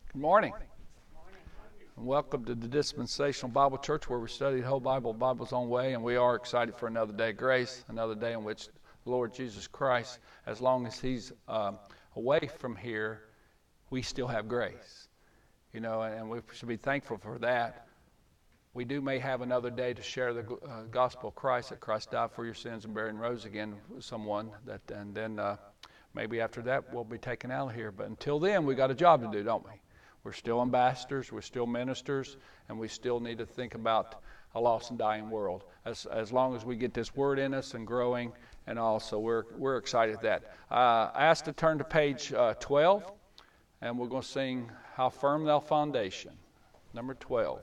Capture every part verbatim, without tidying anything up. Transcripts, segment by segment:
Good morning. And welcome to the Dispensational Bible Church, where we study the whole Bible, Bible's own way, and we are excited for another day of grace, another day in which the Lord Jesus Christ, as long as He's uh, away from here, we still have grace. You know, and we should be thankful for that. We do may have another day to share the uh, gospel of Christ, that Christ died for your sins and buried and rose again with someone, that, and then uh, maybe after that we'll be taken out of here. But until then, we got a job to do, don't we? We're still ambassadors, we're still ministers, and we still need to think about a lost and dying world. As as long as we get this word in us and growing, and also we're we're excited at that. Uh, I asked to turn to page uh, twelve, and we're going to sing "How Firm Thou Foundation," number twelve.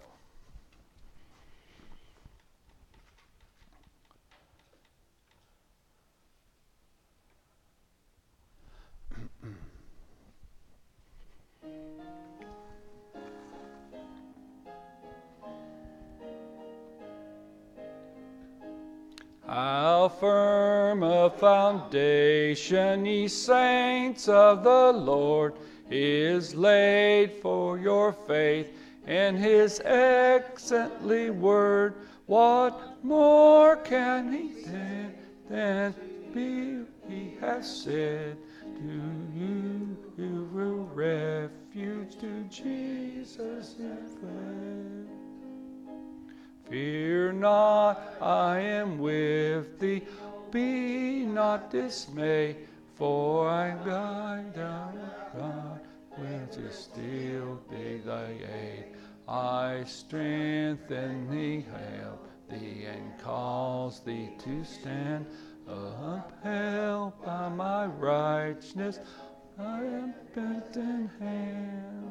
How firm a foundation, ye saints of the Lord, is laid for your faith in His excellently word. What more can He say than be He has said? To you who will refuge to Jesus and fled. Fear not, I am with thee. Be not dismayed, for I guide thou God, will to still be thy aid. I strengthen thee, help thee, and cause thee to stand. Upheld by my righteousness, I am bent in hand.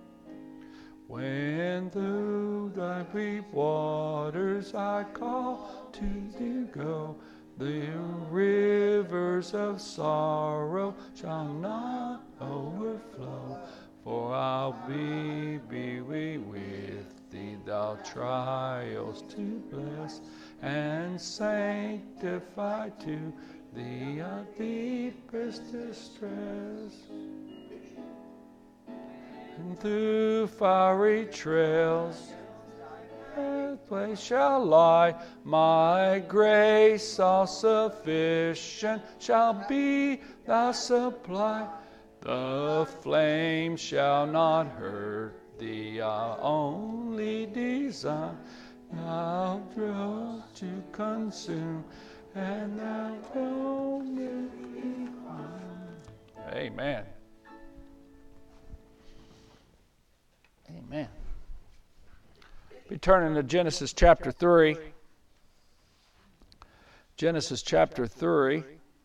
When through thy deep waters I call to thee go, the rivers of sorrow shall not overflow. For I'll be, be we with thee, thou trials to bless, and sanctify to thee a deepest distress. And through fiery trails, pathway shall lie. My grace all sufficient shall be thy supply. The flame shall not hurt thee. I only design thou draw to consume, and thou only. Amen. Amen. Be turning to Genesis chapter three. Genesis chapter three.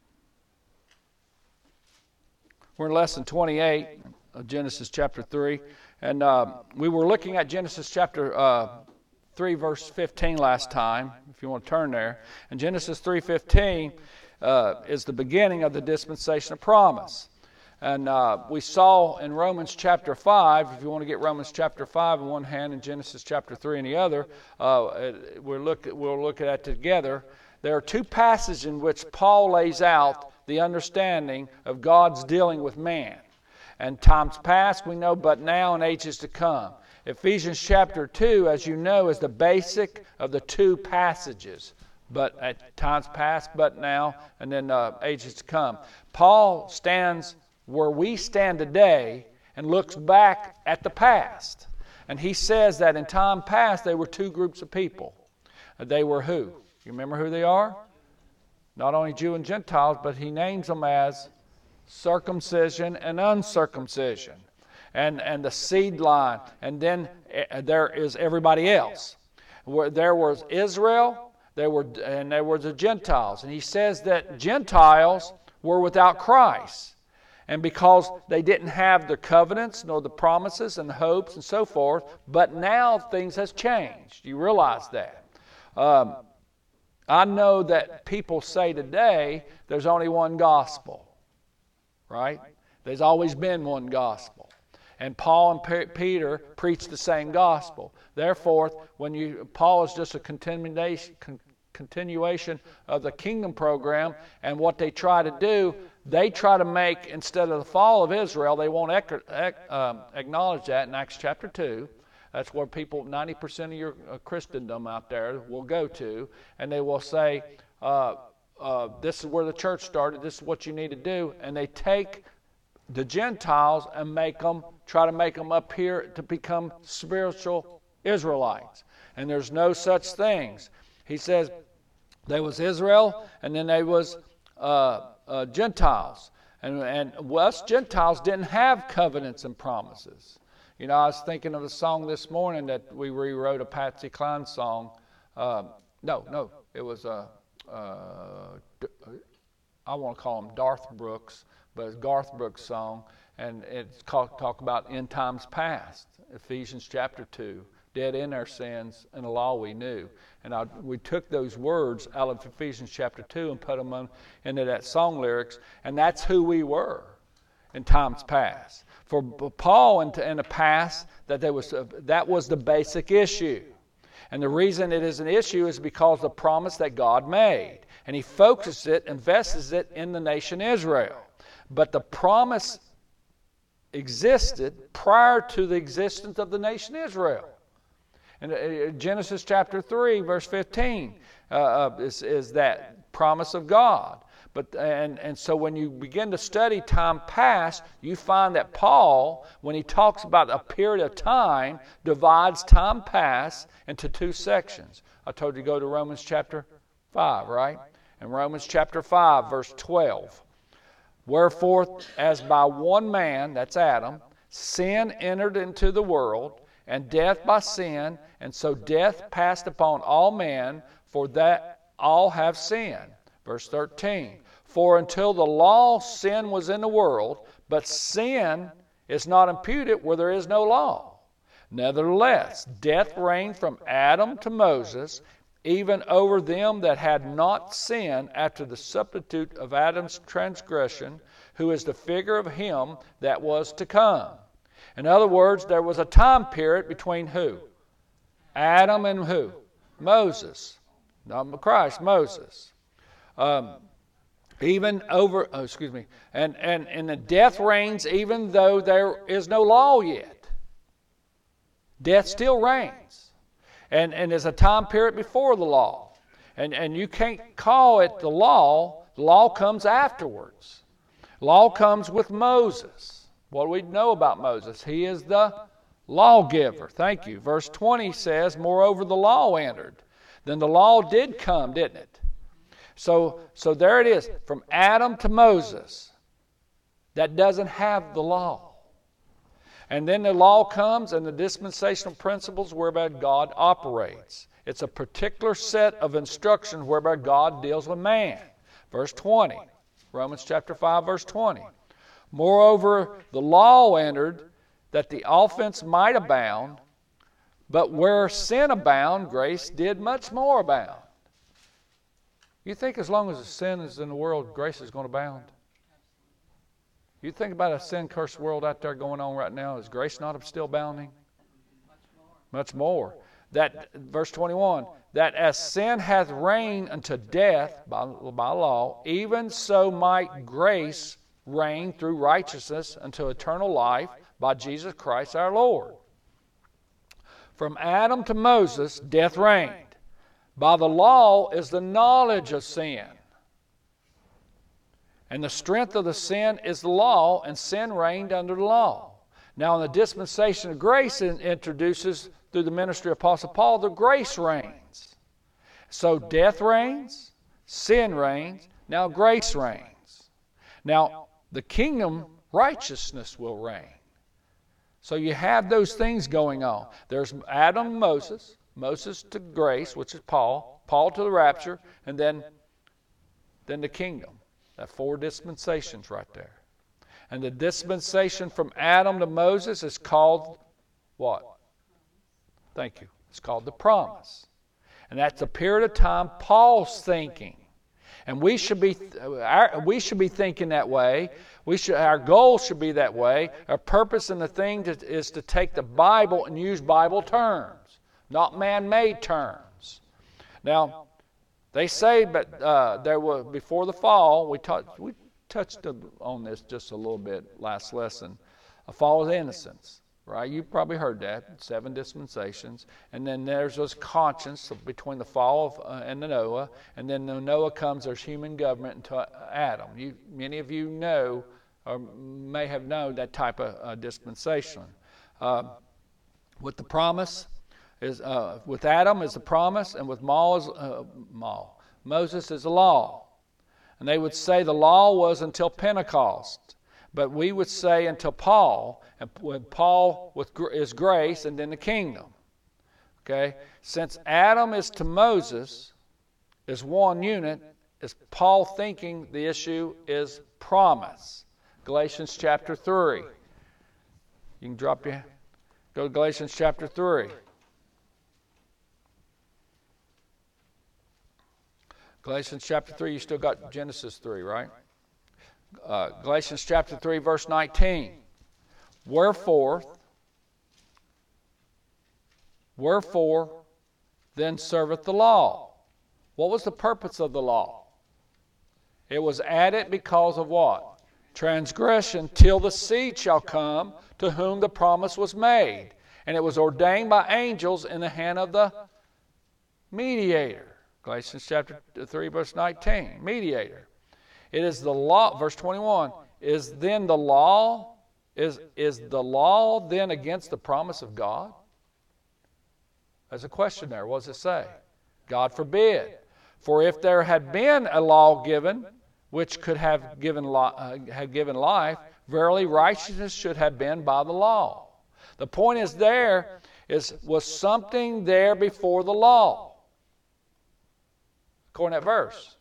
We're in lesson twenty-eight of Genesis chapter three. And uh, we were looking at Genesis chapter uh, three, verse fifteen last time, if you want to turn there. And Genesis three fifteen uh, is the beginning of the dispensation of promise. And uh, we saw in Romans chapter five, if you want to get Romans chapter five in one hand and Genesis chapter three in the other, uh, we'll, look at, we'll look at that together. There are two passages in which Paul lays out the understanding of God's dealing with man. And times past we know, but now and ages to come. Ephesians chapter two, as you know, is the basic of the two passages. But at times past, but now, and then uh, ages to come. Paul stands where we stand today and looks back at the past. And he says that in time past there were two groups of people. They were who? You remember who they are? Not only Jew and Gentiles, but he names them as circumcision and uncircumcision. And, and the seed line. And then uh, there is everybody else. Where there was Israel, there were, and there were the Gentiles. And he says that Gentiles were without Christ. And because they didn't have the covenants, nor the promises and the hopes and so forth, but now things has changed. You realize that. Um, I know that people say today there's only one gospel, right? There's always been one gospel. And Paul and P- Peter preached the same gospel. Therefore, when you Paul is just a continuation, con, continuation of the kingdom program. And what they try to do, they try to make, instead of the fall of Israel, they won't ec- ec- um, acknowledge that in Acts chapter two. That's where people, ninety percent of your uh, Christendom out there will go to, and they will say, uh, uh, this is where the church started, this is what you need to do, and they take the Gentiles and make them, try to make them up here to become spiritual Israelites. And there's no such things. He says there was Israel, and then there was uh, uh, Gentiles. And, and us Gentiles didn't have covenants and promises. You know, I was thinking of a song this morning that we rewrote, a Patsy Cline song. Uh, no, no, it was a, uh, I want to call him Darth Brooks, but it's Garth Brooks' song, and it's called, talk about end times past, Ephesians chapter two, dead in our sins and the law we knew. And I, we took those words out of Ephesians chapter two and put them on, into that song lyrics, and that's who we were in times past. For Paul in, in the past, that there was a, that was the basic issue. And the reason it is an issue is because of the promise that God made. And he focuses it, invests it in the nation Israel. But the promise existed prior to the existence of the nation Israel. And Genesis chapter three, verse fifteen, uh, is, is that promise of God. But and, and so when you begin to study time past, you find that Paul, when he talks about a period of time, divides time past into two sections. I told you to go to Romans chapter five, right? In Romans chapter five, verse twelve. Wherefore, as by one man, that's Adam, sin entered into the world, and death by sin, and so death passed upon all men, for that all have sinned. Verse thirteen. For until the law, sin was in the world, but sin is not imputed where there is no law. Nevertheless, death reigned from Adam to Moses, even over them that had not sinned, after the substitute of Adam's transgression, who is the figure of him that was to come. In other words, there was a time period between who? Adam and who? Moses. Not Christ, Moses. Um, even over, oh, excuse me, and, and, and the death reigns even though there is no law yet. Death still reigns. And, and there's a time period before the law. And, and you can't call it the law. The law comes afterwards. Law comes with Moses. What do we know about Moses? He is the lawgiver. Thank you. Verse twenty says, moreover the law entered. Then the law did come, didn't it? So, so there it is, from Adam to Moses. That doesn't have the law. And then the law comes and the dispensational principles whereby God operates. It's a particular set of instructions whereby God deals with man. Verse twenty, Romans chapter five, verse twenty. Moreover, the law entered that the offense might abound, but where sin abound, grace did much more abound. You think as long as the sin is in the world, grace is going to abound? You think about a sin-cursed world out there going on right now, is grace not still abounding? Much more. Much more. That, verse twenty-one, that as sin hath reigned unto death by, by law, even so might grace reign through righteousness unto eternal life by Jesus Christ our Lord. From Adam to Moses, death reigned. By the law is the knowledge of sin. And the strength of the sin is the law, and sin reigned under the law. Now, in the dispensation of grace, it introduces, through the ministry of Apostle Paul, the grace reigns. So death reigns, sin reigns, now grace reigns. Now, the kingdom, righteousness will reign. So you have those things going on. There's Adam and Moses, Moses to grace, which is Paul, Paul to the rapture, and then, then the kingdom. That four dispensations right there. And the dispensation from Adam to Moses is called what? Thank you. It's called the promise. And that's a period of time Paul's thinking. And we should be our, we should be thinking that way. We should, our goal should be that way. Our purpose in the thing to, is to take the Bible and use Bible terms, not man-made terms. Now, They say, but uh, there was before the fall. We taught, we touched on this just a little bit last lesson. A fall of innocence, right? You probably heard that. Seven dispensations, and then there's this conscience between the fall of uh, and the Noah, and then when Noah comes, there's human government until Adam. You, many of you know, or may have known that type of uh, dispensation. Uh, with the promise. Is, uh, with Adam is the promise, and with Ma is, uh, Ma, Moses is the law. And they would say the law was until Pentecost, but we would say until Paul, and when Paul with, is grace, and then the kingdom. Okay? Since Adam is to Moses, is one unit, is Paul thinking the issue is promise. Galatians chapter three. You can drop your, go to Galatians chapter three. Galatians chapter three, you still got Genesis three, right? Uh, Galatians chapter three, verse nineteen. Wherefore, wherefore then serveth the law? What was the purpose of the law? It was added because of what? Transgression, till the seed shall come to whom the promise was made. And it was ordained by angels in the hand of the mediator. Galatians chapter three, verse nineteen, mediator. It is the law, verse twenty-one, is then the law, is, is the law then against the promise of God? There's a question there. What does it say? God forbid. For if there had been a law given, which could have given, uh, had given life, verily righteousness should have been by the law. The point is there, is was something there before the law? According to that verse.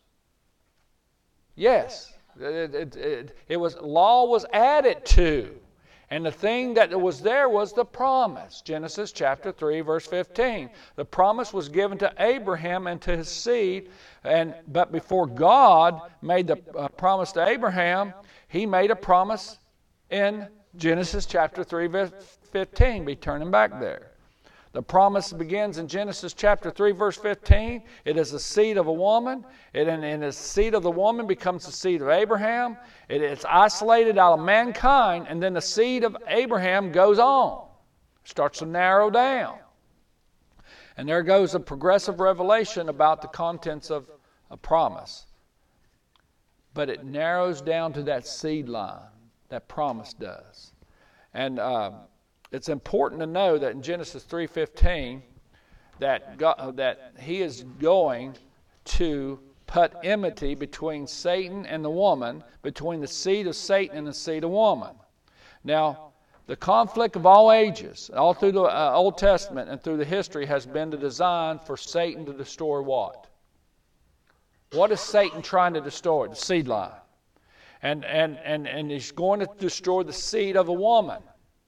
Yes. It, it, it, it was, law was added to. And the thing that was there was the promise. Genesis chapter three, verse fifteen. The promise was given to Abraham and to his seed. And but before God made the uh, promise to Abraham, he made a promise in Genesis chapter three, verse fifteen. Be turning back there. The promise begins in Genesis chapter three, verse fifteen. It is the seed of a woman. It, and, and the seed of the woman becomes the seed of Abraham. It, it's isolated out of mankind, and then the seed of Abraham goes on. Starts to narrow down. And there goes a progressive revelation about the contents of a promise. But it narrows down to that seed line. That promise does. And Uh, It's important to know that in Genesis three fifteen, that God, that he is going to put enmity between Satan and the woman, between the seed of Satan and the seed of woman. Now, the conflict of all ages, all through the uh, Old Testament and through the history, has been the design for Satan to destroy what? What is Satan trying to destroy? The seed line. And, and, and, and he's going to destroy the seed of a woman.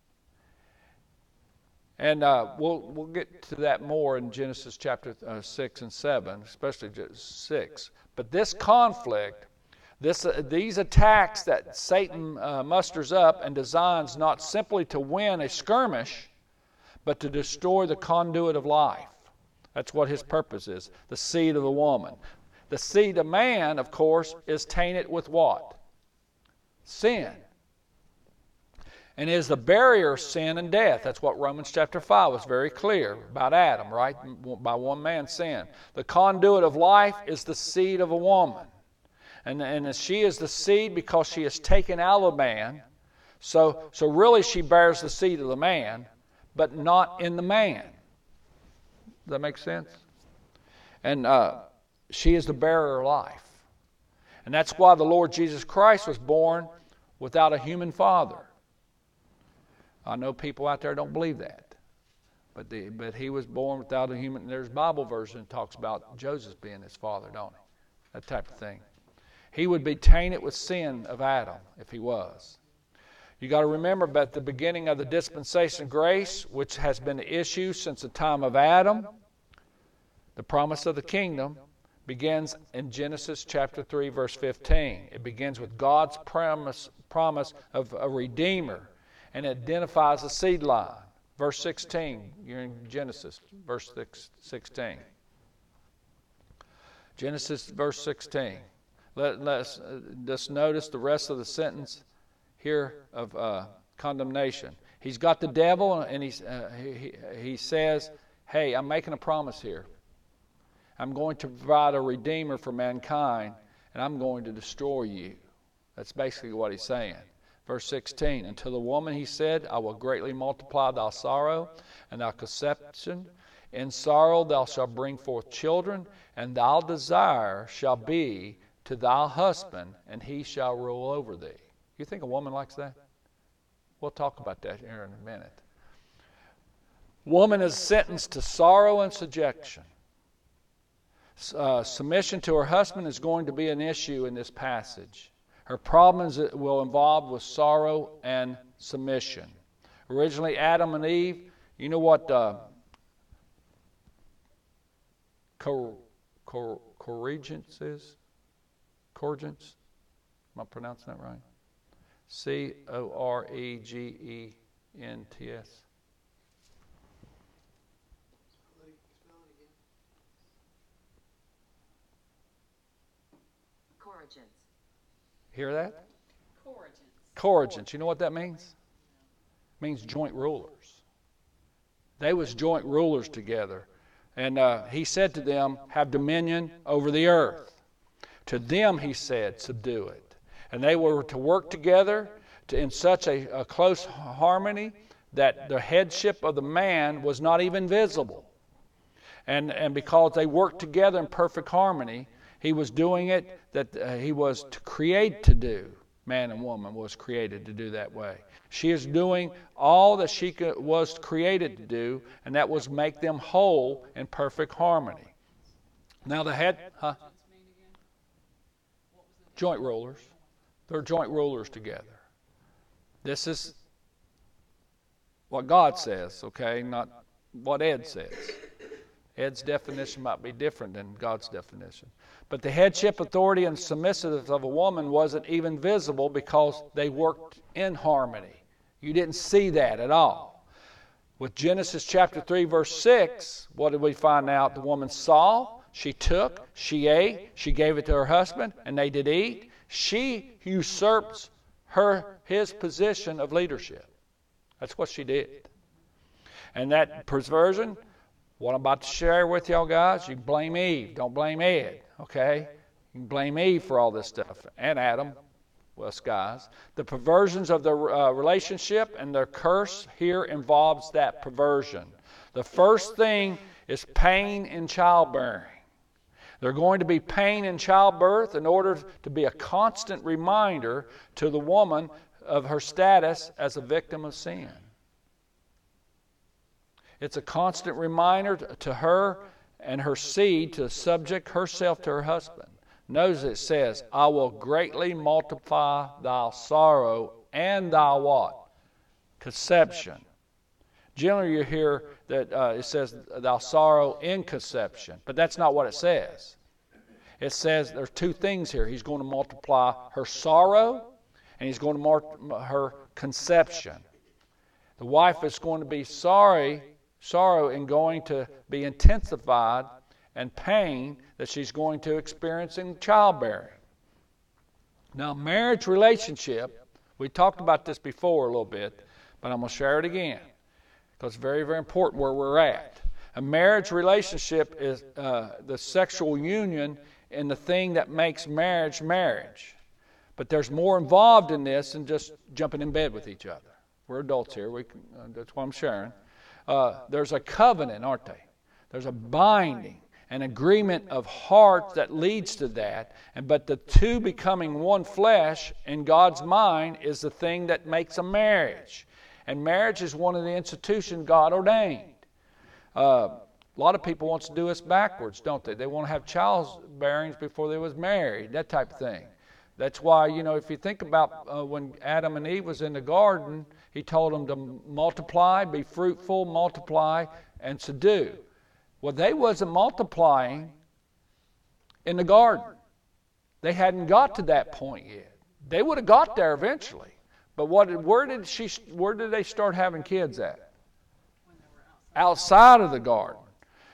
And uh, we'll we'll get to that more in Genesis chapter uh, six and seven, especially six. But this conflict, this uh, these attacks that Satan uh, musters up and designs not simply to win a skirmish, but to destroy the conduit of life. That's what his purpose is, the seed of the woman. The seed of man, of course, is tainted with what? Sin. And is the barrier of sin and death. That's what Romans chapter five was very clear about Adam, right? By one man's sin. The conduit of life is the seed of a woman. And, and she is the seed because she is taken out of man. So, so really she bears the seed of the man, but not in the man. Does that make sense? And uh, she is the bearer of life. And that's why the Lord Jesus Christ was born without a human father. I know people out there don't believe that. But the, but he was born without a human. There's a Bible version that talks about Joseph being his father, don't he? That type of thing. He would be tainted with sin of Adam if he was. You got to remember about the beginning of the dispensation of grace, which has been the issue since the time of Adam. The promise of the kingdom begins in Genesis chapter three, verse fifteen. It begins with God's promise, promise of a Redeemer. And it identifies the seed line. Verse sixteen, you're in Genesis, verse sixteen. Genesis verse sixteen. Let, let's uh, just notice the rest of the sentence here of uh, condemnation. He's got the devil, and he's, uh, he, he says, hey, I'm making a promise here. I'm going to provide a redeemer for mankind, and I'm going to destroy you. That's basically what he's saying. Verse sixteen, until the woman, he said, I will greatly multiply thy sorrow and thy conception. In sorrow thou shalt bring forth children, and thy desire shall be to thy husband, and he shall rule over thee. You think a woman likes that? We'll talk about that here in a minute. Woman is sentenced to sorrow and subjection. Uh, submission to her husband is going to be an issue in this passage. Her problems will involve with sorrow and submission. Originally, Adam and Eve, you know what uh, cor- cor- corregence is? Corregence? Am I pronouncing that right? C O R E G E N T S. Corregence. Hear that? Corregence. Corregence. You know what that means? It means joint rulers. They was joint rulers together. And uh, he said to them, have dominion over the earth. To them, he said, subdue it. And they were to work together to, in such a, a close harmony that the headship of the man was not even visible. And, and because they worked together in perfect harmony, he was doing it that uh, he was to create to do. Man and woman was created to do that way. She is doing all that she could, was created to do, and that was make them whole in perfect harmony. Now the head, huh? Joint rulers. They're joint rulers together. This is what God says, okay, not what Ed says. Ed's definition might be different than God's definition. But the headship, authority, and submissiveness of a woman wasn't even visible because they worked in harmony. You didn't see that at all. With Genesis chapter three, verse six, what did we find out? The woman saw, she took, she ate, she gave it to her husband, and they did eat. She usurps her his position of leadership. That's what she did. And that perversion, what I'm about to share with y'all guys, you blame Eve. Don't blame Ed, okay? You can blame Eve for all this stuff. And Adam, well, us guys. The perversions of the uh, relationship and their curse here involves that perversion. The first thing is pain in childbearing. There's going to be pain in childbirth in order to be a constant reminder to the woman of her status as a victim of sin. It's a constant reminder to her and her seed to subject herself to her husband. Notice it says, I will greatly multiply thy sorrow and thy what? Conception. Generally you hear that uh, it says thy sorrow in conception, but that's not what it says. It says there's two things here. He's going to multiply her sorrow and he's going to multiply her conception. The wife is going to be sorry sorrow and going to be intensified and pain that she's going to experience in childbearing. Now, marriage relationship, we talked about this before a little bit, but I'm going to share it again because it's very, very important where we're at. A marriage relationship is uh, the sexual union and the thing that makes marriage marriage. But there's more involved in this than just jumping in bed with each other. We're adults here. We can, uh, that's why I'm sharing. Uh, there's a covenant, aren't they? There's a binding, an agreement of heart that leads to that. And but the two becoming one flesh in God's mind is the thing that makes a marriage. And marriage is one of the institutions God ordained. Uh, a lot of people want to do us backwards, don't they? They want to have childbearings before they was married, that type of thing. That's why, you know, if you think about uh, when Adam and Eve was in the garden, he told them to multiply, be fruitful, multiply, and subdue. Well, they wasn't multiplying in the garden. They hadn't got to that point yet. They would have got there eventually. But what? Where did she? Where did they start having kids at? Outside of the garden.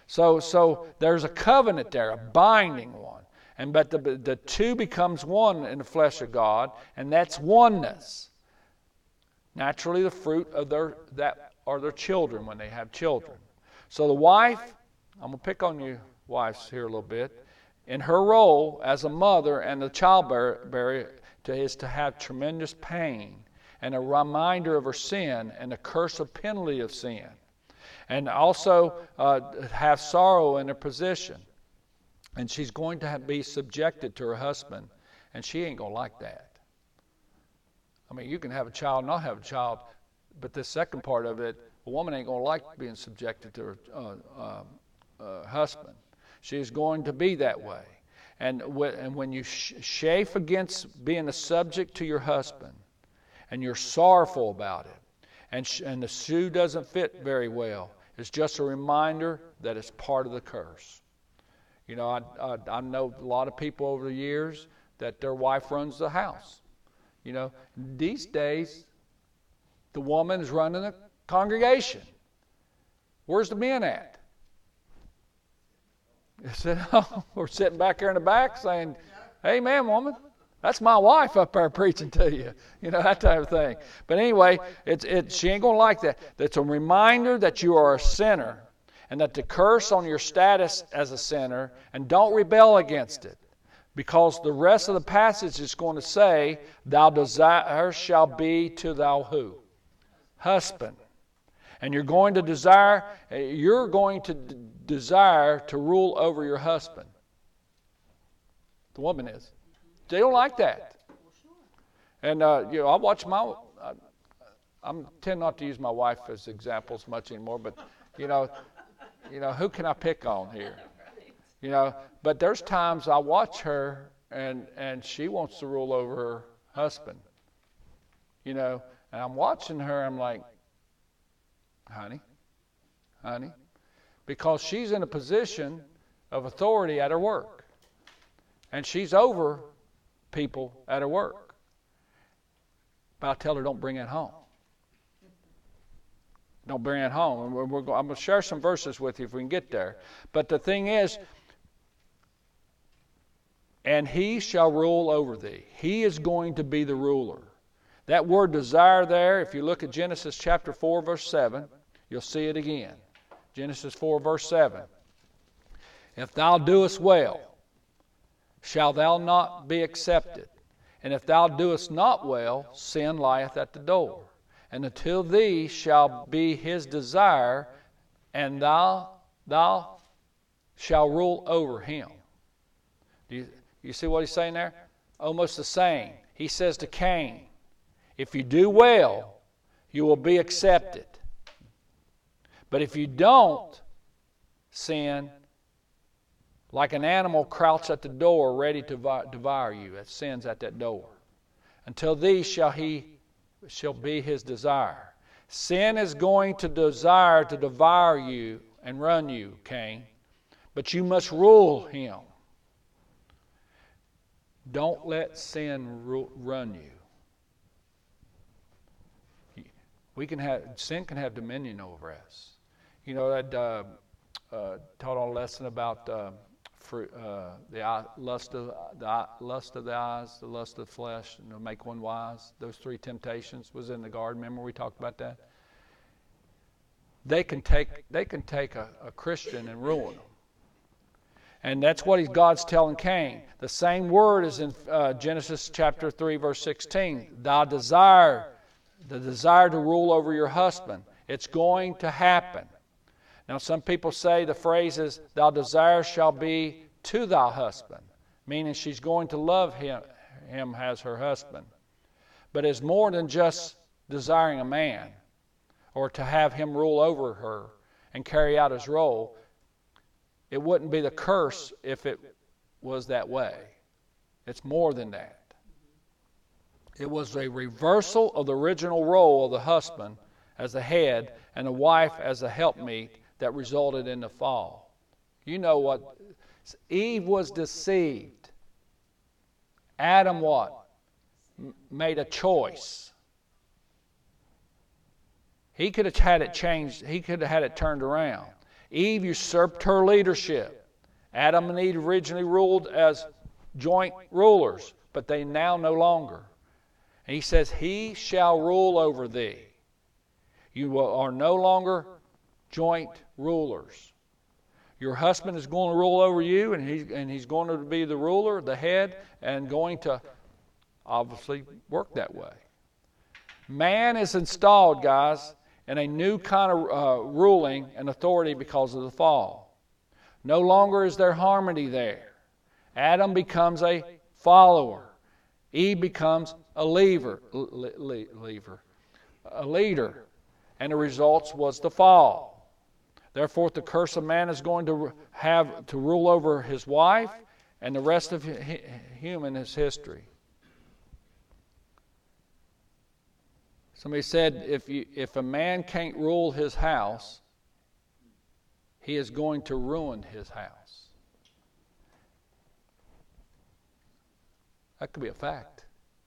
So, so there's a covenant there, a binding one. And but the, the two becomes one in the flesh of God, and that's oneness. Naturally, the fruit of their that are their children when they have children. So the wife, I'm going to pick on you wives here a little bit, in her role as a mother and the childbearer to, is to have tremendous pain and a reminder of her sin and a curse of penalty of sin. And also uh, have sorrow in her position. And she's going to have, be subjected to her husband, and she ain't going to like that. I mean, you can have a child and not have a child, but the second part of it, a woman ain't going to like being subjected to her uh, uh, uh, husband. She is going to be that way. And, w- and when you sh- chafe against being a subject to your husband, and you're sorrowful about it, and, sh- and the shoe doesn't fit very well, it's just a reminder that it's part of the curse. You know, I, I, I know a lot of people over the years that their wife runs the house. You know, these days, the woman is running the congregation. Where's the men at? We're sitting back there in the back saying, "Amen, woman. That's my wife up there preaching to you." You know, that type of thing. But anyway, it's it. She ain't going to like that. It's a reminder that you are a sinner and that the curse on your status as a sinner, and don't rebel against it. Because the rest of the passage is going to say, "Thou desire shall be to thou who? Husband." And you're going to desire, you're going to d- desire to rule over your husband. The woman is. They don't like that. And, uh, you know, I watch my, I, I tend not to use my wife as examples much anymore, but, you know, you know, who can I pick on here? You know, but there's times I watch her and, and she wants to rule over her husband. You know, and I'm watching her, I'm like, honey, honey, because she's in a position of authority at her work. And she's over people at her work. But I tell her, don't bring it home. Don't bring it home. And we're, we're, I'm going to share some verses with you if we can get there. But the thing is, and he shall rule over thee. He is going to be the ruler. That word desire there, if you look at Genesis chapter four, verse seven, you'll see it again. Genesis four, verse seven. If thou doest well, shall thou not be accepted? And if thou doest not well, sin lieth at the door. And until thee shall be his desire, and thou thou shalt rule over him. Do you, you see what he's saying there? Almost the same. He says to Cain, if you do well, you will be accepted. But if you don't, sin, like an animal crouch at the door ready to devour you. That sin's at that door. Until thee shall he shall be his desire. Sin is going to desire to devour you and run you, Cain. But you must rule him. Don't let sin run you. We can have sin can have dominion over us. You know that uh, uh, taught on a lesson about uh, for, uh, the eye, lust of the eye, lust of the eyes, the lust of the flesh, and to make one wise. Those three temptations was in the garden. Remember we talked about that. They can take they can take a, a Christian and ruin them. And that's what he's, God's telling Cain. The same word is in uh, Genesis chapter three, verse sixteen. Thou desire, the desire to rule over your husband. It's going to happen. Now some people say the phrase is, thou desire shall be to thy husband, meaning she's going to love him, him as her husband. But it's more than just desiring a man or to have him rule over her and carry out his role. It wouldn't be the curse if it was that way. It's more than that. It was a reversal of the original role of the husband as the head and the wife as the helpmeet that resulted in the fall. You know what? Eve was deceived. Adam what? M- made a choice. He could have had it changed. He could have had it turned around. Eve usurped her leadership. Adam and Eve originally ruled as joint rulers, but they now no longer. And he says, he shall rule over thee. You are no longer joint rulers. Your husband is going to rule over you, and he's, and he's going to be the ruler, the head, and going to obviously work that way. Man is installed, guys, in a new kind of uh, ruling and authority because of the fall. No longer is there harmony there. Adam becomes a follower. Eve becomes a leaver, le- le- leaver, a leader. And the result was the fall. Therefore, the curse of man is going to have to rule over his wife, and the rest of human is history. Somebody said, if you, if a man can't rule his house, he is going to ruin his house. That could be a fact.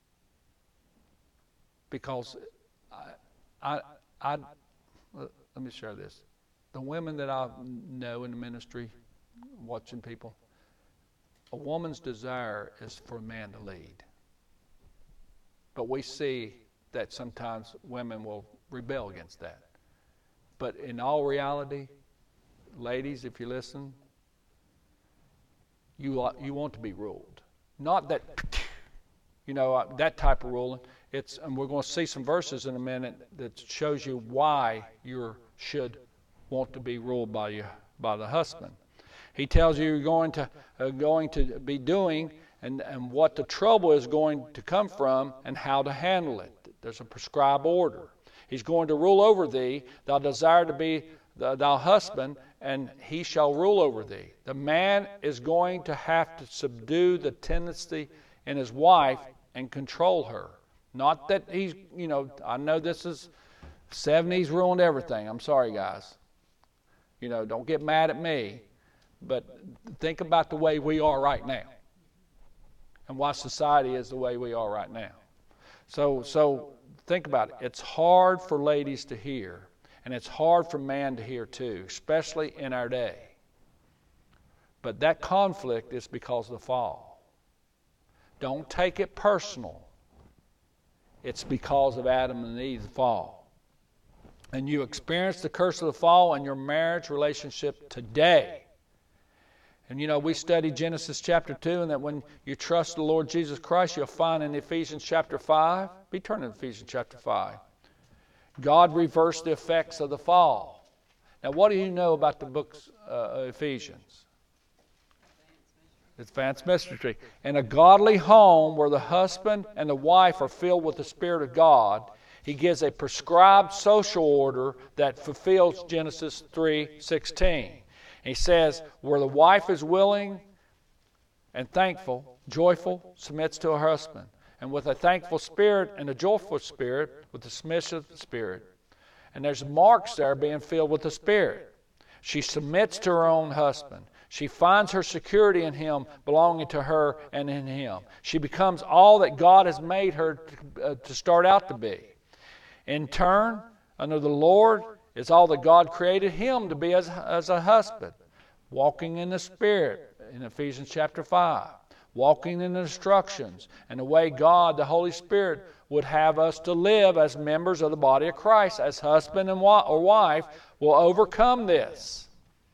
Because I, I, I, let me share this. The women that I know in the ministry, watching people, a woman's desire is for a man to lead. But we see that sometimes women will rebel against that. But in all reality, ladies, if you listen, you you want to be ruled. Not that, you know, that type of ruling. It's, and we're going to see some verses in a minute that shows you why you should want to be ruled by you, by the husband. He tells you you're going to uh, going to be doing and, and what the trouble is going to come from and how to handle it. There's a prescribed order. He's going to rule over thee. Thou desire to be the, thy husband, and he shall rule over thee. The man is going to have to subdue the tendency in his wife and control her. Not that he's, you know, I know this is, seventies ruined everything. I'm sorry, guys. You know, don't get mad at me. But think about the way we are right now. And why society is the way we are right now. So, so think about it. It's hard for ladies to hear. And it's hard for man to hear too, especially in our day. But that conflict is because of the fall. Don't take it personal. It's because of Adam and Eve's fall. And you experience the curse of the fall in your marriage relationship today. And you know, we studied Genesis chapter two, and that when you trust the Lord Jesus Christ, you'll find in Ephesians chapter five, be turning to Ephesians chapter five, God reversed the effects of the fall. Now, what do you know about the book of uh, Ephesians? Advanced mystery. In a godly home where the husband and the wife are filled with the Spirit of God, he gives a prescribed social order that fulfills Genesis three sixteen. He says, where the wife is willing and thankful, joyful, submits to her husband. And with a thankful spirit and a joyful spirit, with the submissive spirit. And there's marks there being filled with the Spirit. She submits to her own husband. She finds her security in him, belonging to her and in him. She becomes all that God has made her to, uh, to start out to be. In turn, under the Lord is all that God created him to be as, as a husband. Walking in the Spirit in Ephesians chapter five. Walking in the instructions and the way God, the Holy Spirit, would have us to live as members of the body of Christ, as husband and wa- or wife, will overcome this.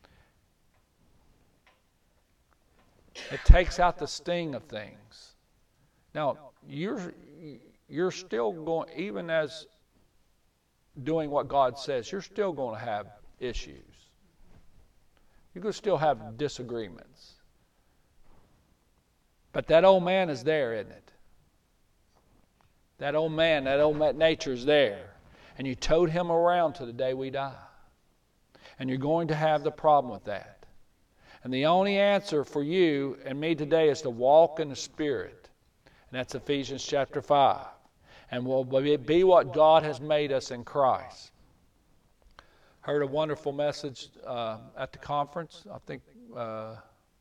It takes out the sting of things. Now, you're you're still going, even as doing what God says, you're still going to have issues. You're going to still have disagreements. But that old man is there, isn't it? That old man, that old nature is there. And you towed him around to the day we die. And you're going to have the problem with that. And the only answer for you and me today is to walk in the Spirit. And that's Ephesians chapter five. And we'll be what God has made us in Christ. Heard a wonderful message uh, at the conference. I think uh,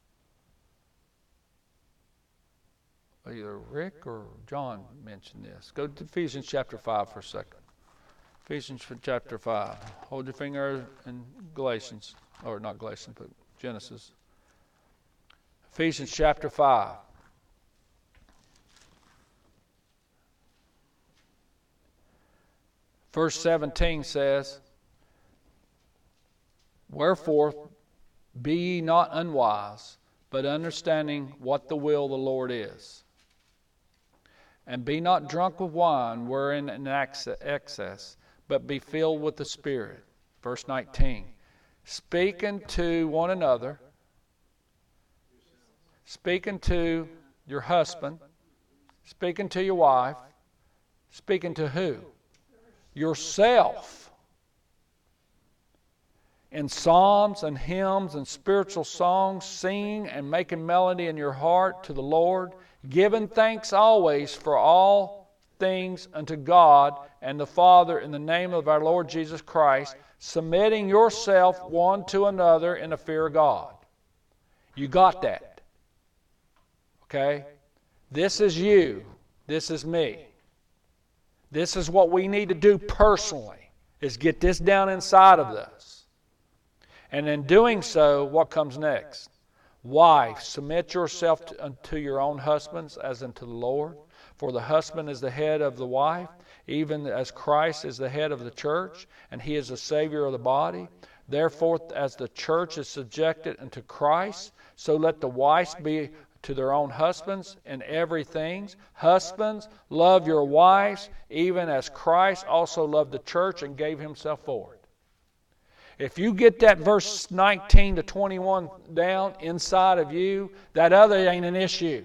either Rick or John mentioned this. Go to Ephesians chapter five for a second. Ephesians chapter five. Hold your finger in Galatians. or not Galatians, but Genesis. Ephesians chapter five. Verse seventeen says, "Wherefore be ye not unwise, but understanding what the will of the Lord is. And be not drunk with wine, wherein in excess, but be filled with the Spirit." Verse nineteen, "Speaking to one another," speaking to your husband, speaking to your wife, speaking to who? Yourself. In psalms and hymns and spiritual songs, singing and making melody in your heart to the Lord, giving thanks always for all things unto God and the Father in the name of our Lord Jesus Christ, submitting yourself one to another in the fear of God. You got that? Okay? This is you. This is me. This is what we need to do personally, is get this down inside of us. And in doing so, what comes next? Wife, submit yourself to, unto your own husbands as unto the Lord. For the husband is the head of the wife, even as Christ is the head of the church, and he is the Savior of the body. Therefore, as the church is subjected unto Christ, so let the wives be to their own husbands in everything. Husbands, love your wives, even as Christ also loved the church and gave himself for it. If you get that verse nineteen to twenty-one down inside of you, that other ain't an issue.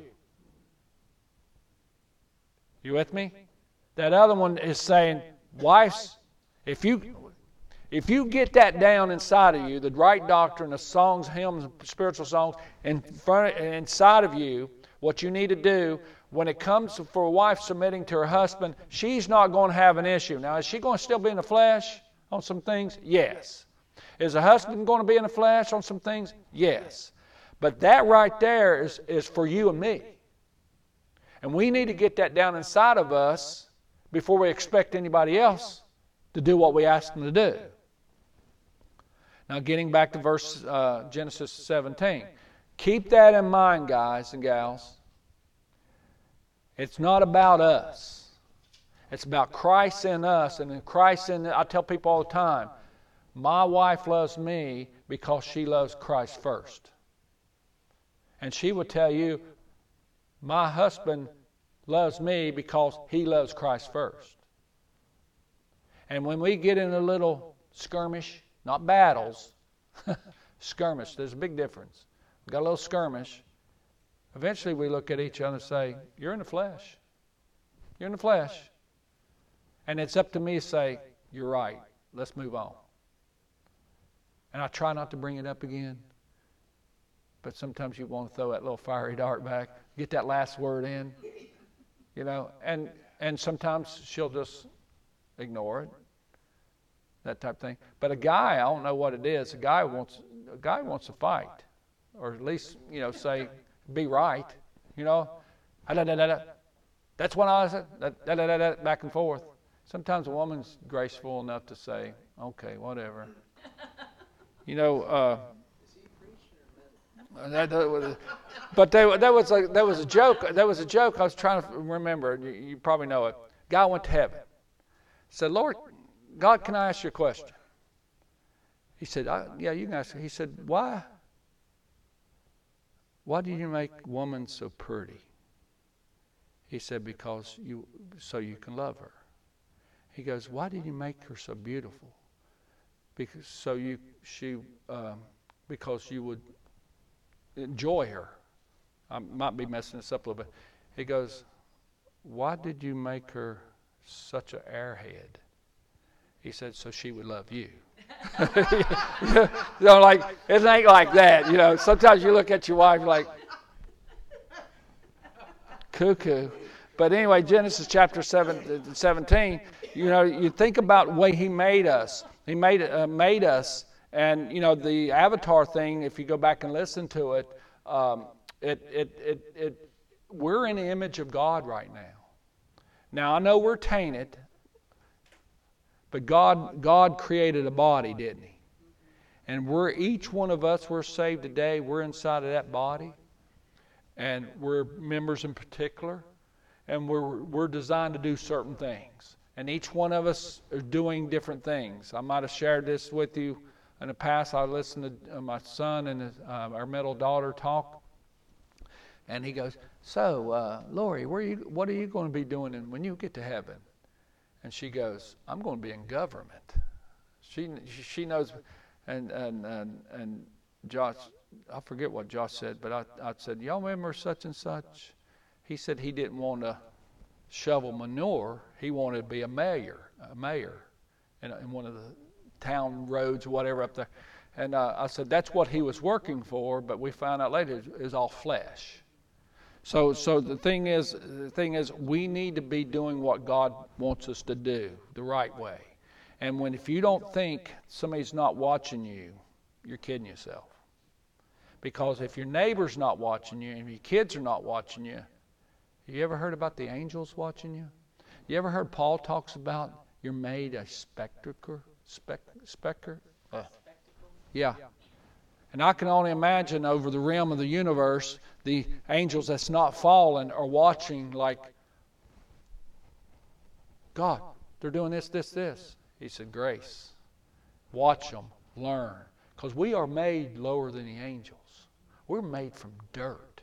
You with me? That other one is saying, wives, if you if you get that down inside of you, the right doctrine, the songs, hymns, spiritual songs, in front, inside of you, what you need to do when it comes for a wife submitting to her husband, she's not going to have an issue. Now, is she going to still be in the flesh on some things? Yes. Is the husband going to be in the flesh on some things? Yes. But that right there is, is for you and me. And we need to get that down inside of us before we expect anybody else to do what we ask them to do. Now, getting back to verse uh, Genesis seventeen. Keep that in mind, guys and gals. It's not about us. It's about Christ in us. And in Christ in, I tell people all the time, my wife loves me because she loves Christ first. And she will tell you, my husband loves me because he loves Christ first. And when we get in a little skirmish, not battles, skirmish, there's a big difference. We got a little skirmish. Eventually we look at each other and say, you're in the flesh. You're in the flesh. And it's up to me to say, you're right. Let's move on. And I try not to bring it up again. But sometimes you want to throw that little fiery dart back, get that last word in, you know, and and sometimes she'll just ignore it, that type of thing. But a guy, I don't know what it is. A guy wants a guy wants to fight, or at least, you know, say, be right, you know. That's what I said. Back and forth. Sometimes a woman's graceful enough to say, okay, whatever. You know. Uh, That, that was, but they, that was a, that was a joke. That was a joke. I was trying to remember. You, you probably know it. Guy went to heaven. Said, Lord, God, can I ask you a question? He said, I, yeah, you can ask. He said, why? Why do you make woman so pretty? He said, because you, so you can love her. He goes, why did you make her so beautiful? Because so you she um, because you would enjoy her. I might be messing this up a little bit. He goes, why did you make her such an airhead? He said, so she would love you. You know, like, it ain't like that. You know, sometimes you look at your wife like, cuckoo. But anyway, Genesis chapter seven, seventeen, you know, you think about the way he made us. He made, uh, made us. And, you know, the avatar thing, if you go back and listen to it, um, it, it, it, it, we're in the image of God right now. Now, I know we're tainted, but God, God created a body, didn't he? And we're each one of us, we're saved today. We're inside of that body. And we're members in particular. And we're we're designed to do certain things. And each one of us are doing different things. I might have shared this with you in the past. I listened to my son and his, uh, our middle daughter talk. And he goes, so, uh, Lori, where are you, what are you going to be doing in, when you get to heaven? And she goes, I'm going to be in government. She she knows, and and and, and Josh, I forget what Josh said, but I, I said, y'all remember such and such? He said he didn't want to shovel manure. He wanted to be a mayor, a mayor in, in one of the town roads or whatever up there. And uh, I said, that's what he was working for, but we found out later it was all flesh. So, so the thing is, the thing is, we need to be doing what God wants us to do the right way. And when if you don't think somebody's not watching you, you're kidding yourself. Because if your neighbor's not watching you, and your kids are not watching you, you ever heard about the angels watching you? You ever heard Paul talks about you're made a spectacle, spec, specter? Uh, yeah. And I can only imagine over the realm of the universe, the angels that's not fallen are watching like, God, they're doing this, this, this. He said, grace. Watch them, learn. Because we are made lower than the angels. We're made from dirt.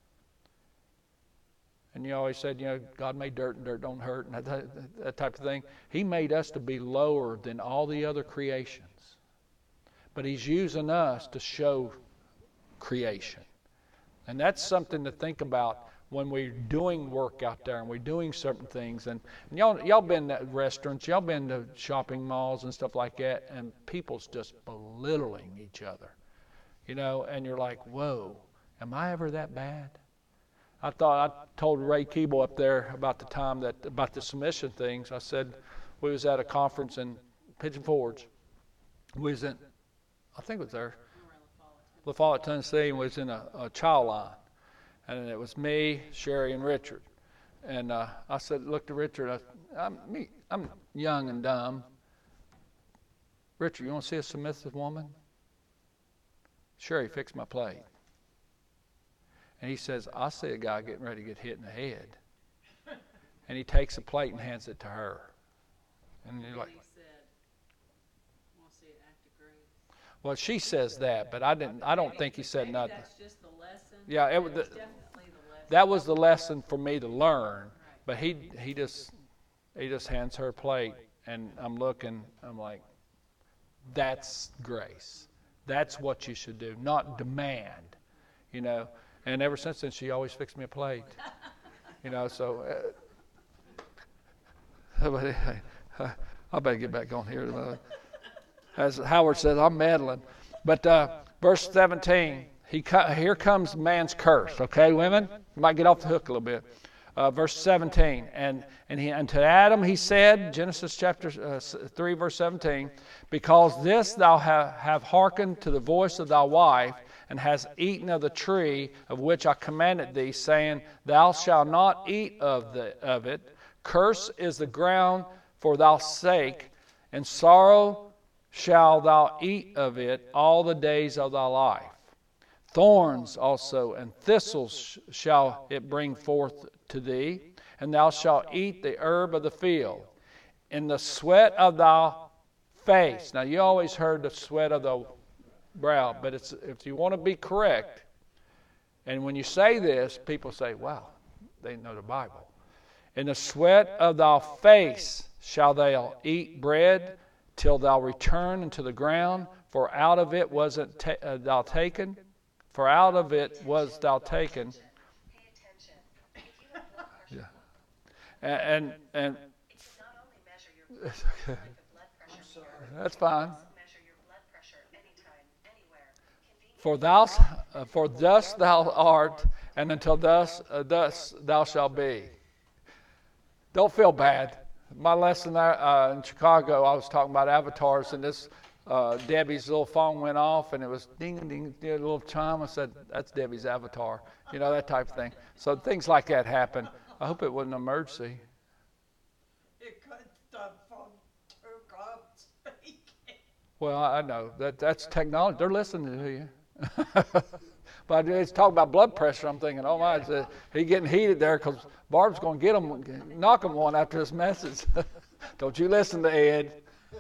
And you always said, you know, God made dirt and dirt don't hurt and that, that, that type of thing. He made us to be lower than all the other creations. But He's using us to show creation. And that's something to think about when we're doing work out there and we're doing certain things. And, and y'all, y'all been to restaurants, y'all been to shopping malls and stuff like that, and people's just belittling each other. You know, and you're like, whoa, am I ever that bad? I thought, I told Ray Keeble up there about the time that, about the submission things. I said, we was at a conference in Pigeon Forge. We was in, I think it was there, La Follette, Tennessee, and was in a, a child line. And it was me, Sherry, and Richard. And uh, I said, look to Richard, I, I'm, me, I'm young and dumb. Richard, you want to see a submissive woman? Sherry, fix my plate. And he says, I see a guy getting ready to get hit in the head. And he takes a plate and hands it to her. And you're like, well, she says that, but I didn't. I don't think he said Maybe nothing. That's just the lesson. Yeah, it was. That was definitely the lesson. That was the lesson for me to learn. But he he just he just hands her a plate, and I'm looking. I'm like, that's grace. That's what you should do, not demand. You know. And ever since then, she always fixed me a plate. You know. So. Uh, I better get back on here. As Howard says, I'm meddling. But uh, verse seventeen, he here comes man's curse. Okay, women? You might get off the hook a little bit. Uh, verse seventeen, and and, he, and to Adam he said, Genesis chapter uh, three, verse seventeen, because this thou ha, have hearkened to the voice of thy wife, and hast eaten of the tree of which I commanded thee, saying, thou shalt not eat of, the, of it. Curse is the ground for thy sake, and sorrow shall thou eat of it all the days of thy life. Thorns also and thistles shall it bring forth to thee, and thou shalt eat the herb of the field. In the sweat of thy face. Now you always heard the sweat of the brow, but it's, if you want to be correct, and when you say this, people say, wow, they know the Bible. In the sweat of thy face shall thou eat bread, till thou return into the ground, for out of it was it ta- uh, thou taken, for out of it was thou taken. Yeah. And and, and that's fine. For thou, uh, for thus thou art, and until thus, uh, thus thou shalt be. Don't feel bad. My lesson there, uh, in Chicago, I was talking about avatars, and this uh, Debbie's little phone went off, and it was ding, ding, ding, a little chime. I said, that's Debbie's avatar, you know, that type of thing. So things like that happen. I hope it wasn't an emergency. It could stop from two cops speaking. Well, I know that that's technology. They're listening to you. But it's talking about blood pressure. I'm thinking, oh my, it's, uh, he getting heated there because Barb's going to get him, knock him one after this message. Don't you listen to Ed.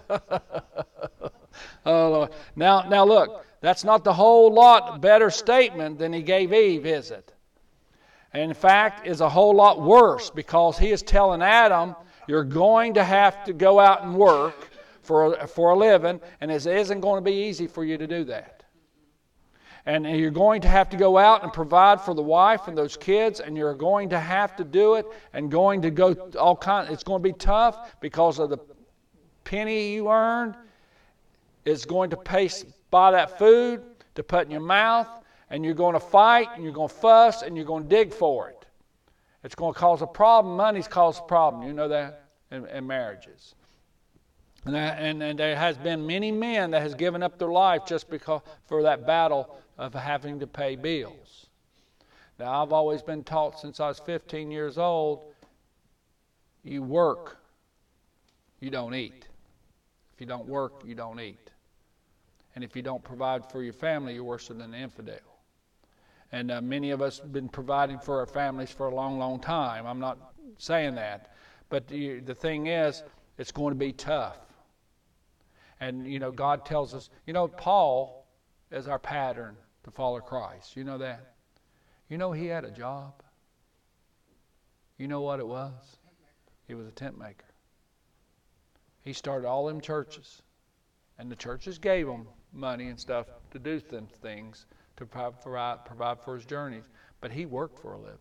Oh Lord. Now, now look, that's not the whole lot better statement than he gave Eve, is it? And in fact, is a whole lot worse because he is telling Adam, you're going to have to go out and work for a, for a living, and it isn't going to be easy for you to do that. And you're going to have to go out and provide for the wife and those kids, and you're going to have to do it, and going to go all kind. It's going to be tough because of the penny you earned. It's going to pay buy that food to put in your mouth, and you're going to fight, and you're going to fuss, and you're going to dig for it. It's going to cause a problem. Money's caused a problem. You know that in, in marriages. And, that, and, and there has been many men that has given up their life just because for that battle of having to pay bills. Now, I've always been taught since I was fifteen years old, you work, you don't eat. If you don't work, you don't eat. And if you don't provide for your family, you're worse than an infidel. And uh, many of us have been providing for our families for a long, long time. I'm not saying that. But the, the thing is, it's going to be tough. And, you know, God tells us, you know, Paul is our pattern to follow Christ. You know that? You know he had a job. You know what it was? He was a tent maker. He started all them churches. And the churches gave him money and stuff to do them things to provide, provide for his journeys. But he worked for a living.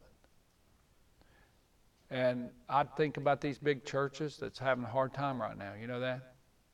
And I think about these big churches that's having a hard time right now. You know that?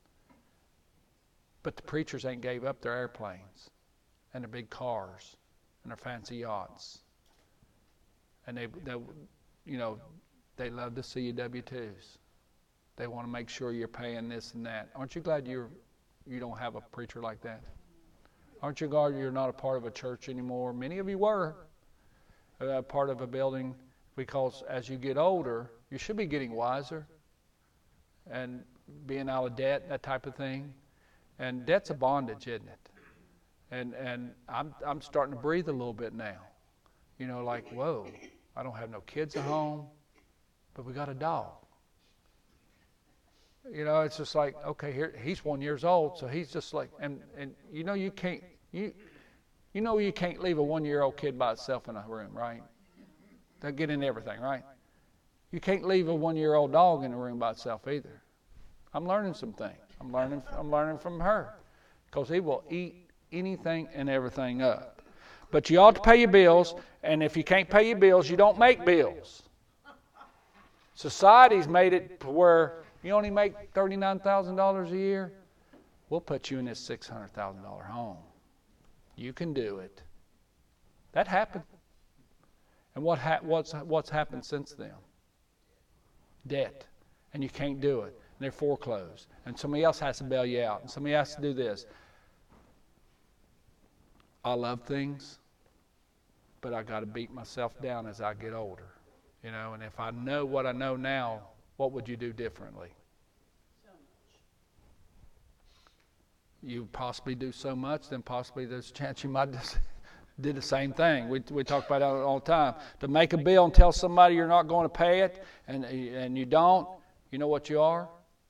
But the preachers ain't gave up their airplanes and their big cars and their fancy yachts. And they, they you know, they love to see you W two's. They want to make sure you're paying this and that. Aren't you glad you're, you don't have a preacher like that? Aren't you glad you're not a part of a church anymore? Many of you were a part of a building because as you get older, you should be getting wiser and being out of debt, that type of thing. And debt's a bondage, isn't it? And and I'm I'm starting to breathe a little bit now. You know, like, whoa, I don't have no kids at home, but we got a dog. You know, it's just like, okay, here he's one years old, so he's just like, and and you know you can't you you know you can't leave a one-year-old kid by itself in a room, right? They'll get into everything, right? You can't leave a one-year-old dog in a room by itself either. I'm learning some things. I'm learning I'm learning from her because he will eat anything and everything up. But you ought to pay your bills, and if you can't pay your bills, you don't make bills. Society's made it to where you only make thirty-nine thousand dollars a year. We'll put you in this six hundred thousand dollars home. You can do it. That happened. And what ha- what's what's happened since then? Debt. And you can't do it. And they're foreclosed. And somebody else has to bail you out. And somebody has to do this. I love things, but I got to beat myself down as I get older. You know, and if I know what I know now, what would you do differently? So much. You possibly do so much, then possibly there's a chance you might just did the same thing. We we talk about that all the time. To make a bill and tell somebody you're not going to pay it, and and you don't, you know what you are?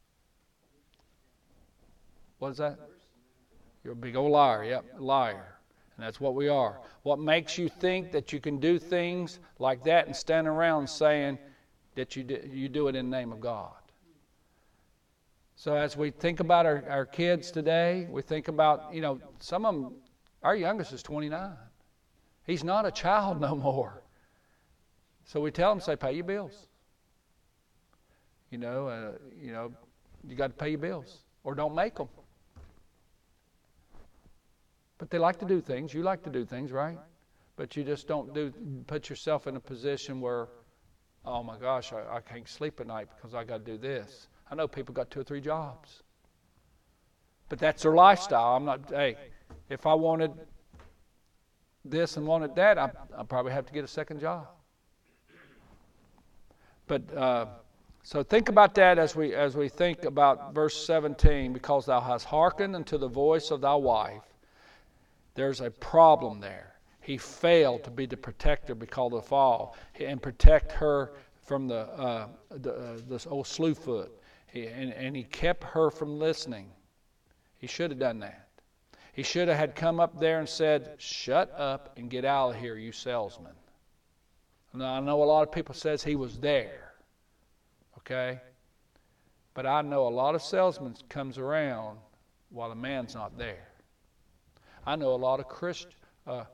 What is that? You're a big old liar. Yep, liar. And that's what we are. What makes you think that you can do things like that and stand around saying that you do, you do it in the name of God? So as we think about our, our kids today, we think about, you know, some of them, our youngest is twenty-nine. He's not a child no more. So we tell them, say, pay your bills. You know, uh, you know, you got to pay your bills or don't make them. But they like to do things. You like to do things, right? But you just don't do. Put yourself in a position where, oh my gosh, I, I can't sleep at night because I got to do this. I know people got two or three jobs. But that's their lifestyle. I'm not, hey, if I wanted this and wanted that, I I probably have to get a second job. But uh, So think about that as we as we think about verse seventeen. Because thou hast hearkened unto the voice of thy wife, there's a problem there. He failed to be the protector because of the fall and protect her from the uh, the uh, this old slewfoot. He, and, and he kept her from listening. He should have done that. He should have had come up there and said, "Shut up and get out of here, you salesman." Now I know a lot of people says he was there. Okay? But I know a lot of salesmen comes around while the man's not there. I know a lot of Christians. Uh,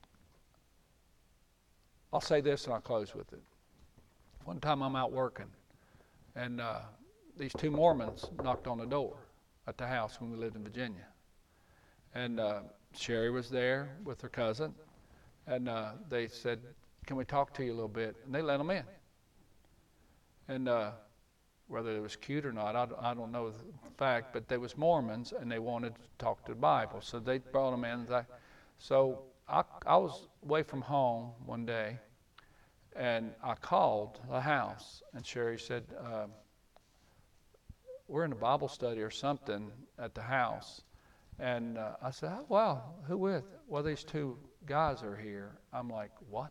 I'll say this and I'll close with it. One time I'm out working, and uh, these two Mormons knocked on the door at the house when we lived in Virginia. And uh, Sherry was there with her cousin, and uh, they said, "Can we talk to you a little bit?" And they let them in. And uh, whether it was cute or not, I, I don't know the fact, but they was Mormons, and they wanted to talk to the Bible. So they brought them in. So I, I was away from home one day, and I called the house, and Sherry said, uh, "We're in a Bible study or something at the house." And uh, I said, "Oh, wow, who with?" "Well, these two guys are here." I'm like, "What?"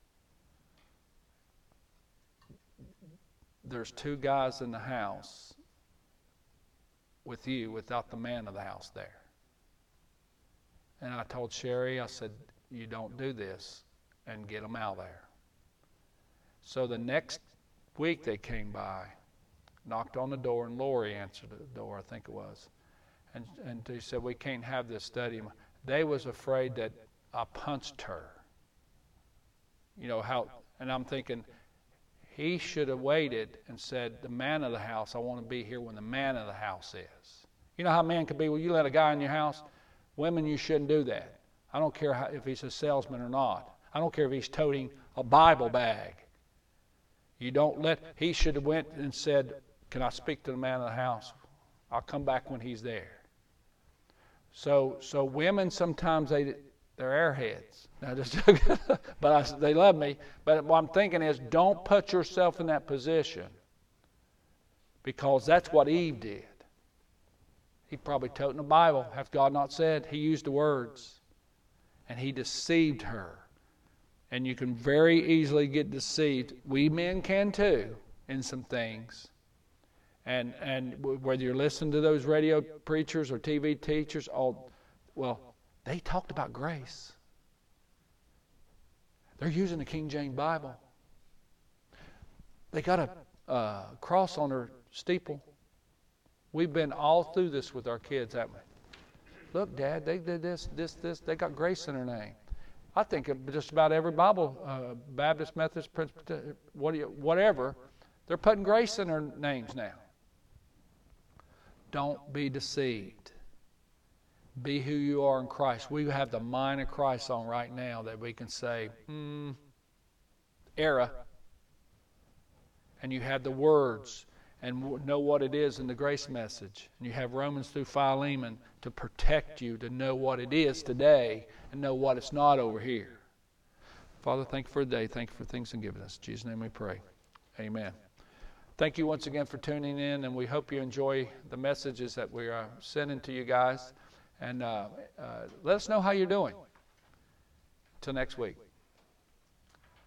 "There's two guys in the house with you without the man of the house there." And I told Sherry, I said, "You don't do this, and get them out of there." So the next week they came by, knocked on the door, and Lori answered the door, I think it was. And, and they said, "We can't have this study." They was afraid that I punched her. You know how, and I'm thinking, he should have waited and said, "The man of the house, I want to be here when the man of the house is." You know how a man could be, well, you let a guy in your house? Women, you shouldn't do that. I don't care how, if he's a salesman or not. I don't care if he's toting a Bible bag. You don't let, he should have went and said, "Can I speak to the man of the house? I'll come back when he's there." So, so women sometimes, they, they're airheads. Now, just, but I, they love me. But what I'm thinking is, don't put yourself in that position, because that's what Eve did. He probably toting the Bible. Hath God not said? He used the words, and he deceived her. And you can very easily get deceived. We men can too in some things. And and whether you're listening to those radio preachers or T V teachers, all, well, they talked about grace. They're using the King James Bible. They got a uh, cross on their steeple. We've been all through this with our kids, haven't we? "Look, Dad, they did this, this, this. They got grace in their name." I think just about every Bible, uh, Baptist, Methodist, Presbyterian, whatever, they're putting grace in their names now. Don't be deceived. Be who you are in Christ. We have the mind of Christ on right now that we can say, hmm, era. And you have the words and know what it is in the grace message. And you have Romans through Philemon to protect you, to know what it is today and know what it's not over here. Father, thank you for the day. Thank you for things you've given us. In Jesus' name we pray. Amen. Thank you once again for tuning in, and we hope you enjoy the messages that we are sending to you guys. And uh, uh, let us know how you're doing. Until next week.